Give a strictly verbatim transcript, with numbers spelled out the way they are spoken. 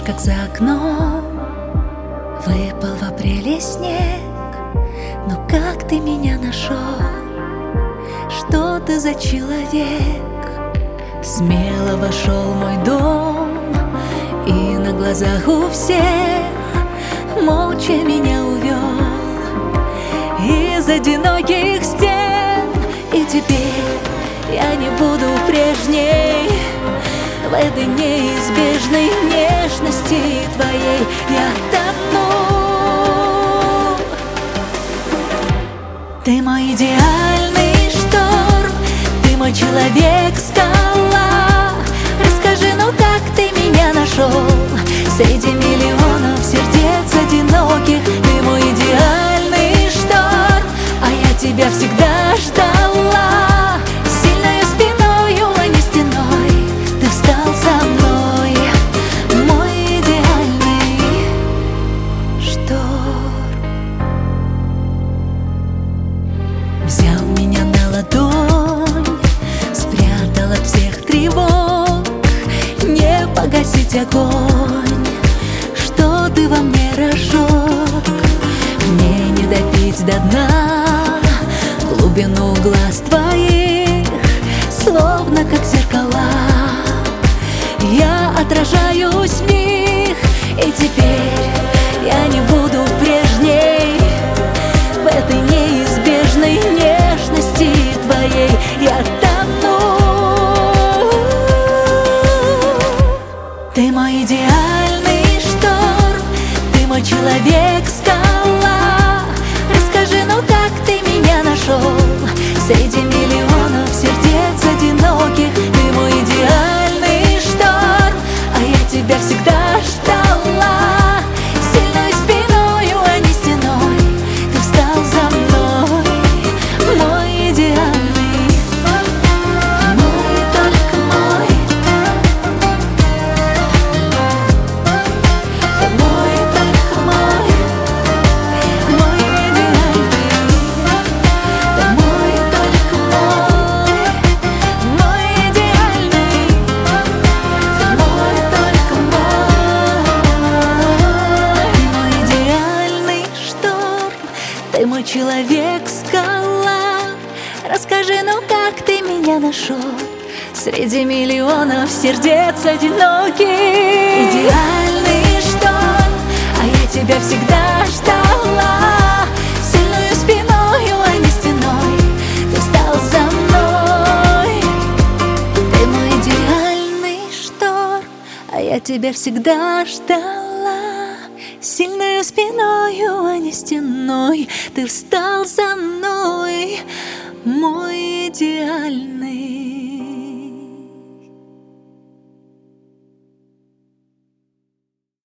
как за окном выпал в апреле снег. Но как ты меня нашел? Что ты за человек? Смело вошел в мой дом и на глазах у всех молча меня увел из одиноких стен. И теперь я не буду прежней в этой неизбежной нежности твоей. Я тону. Ты мой идеальный шторм, ты мой человек-скала. Расскажи, ну как ты меня нашел среди миллионов сердец одиноких? Ты мой идеальный шторм, а я тебя всегда ждала. Сильной спиною, а не стеной, ты встал за мной, мой идеальный шторм. Взял меня на ладонь, спрятал от всех тревог. Не погасить огонь, что ты во мне разжег. Мне не допить до дна глубину глаз твоих, словно как зеркала я отражаюсь в них. И теперь я не буду прежней в этой неизбежной нежности твоей. Я тону. Ты мой идеальный шторм, ты мой человек-скала. Расскажи, ну как ты меня нашел среди миллионов сердец одиноких? Ты мой идеальный шторм, а я тебя всегда ждала. Сильной спиною, а не стеной, ты встал за мной, мой идеальный, мой, только мой. Ты мой, только мой, мой идеальный. Ты мой, только мой, мой идеальный. Ты мой, только мой, мой идеальный шторм. Ты мой человек-скала. Расскажи, ну как ты меня нашел среди миллионов сердец одиноких? Идеальный шторм, а я тебя всегда ждала. Сильную спиною, а не стеной, ты встал за мной. Ты мой идеальный шторм, а я тебя всегда ждала. Сильную спиною, а не стеной, ты встал за мной, мой идеальный.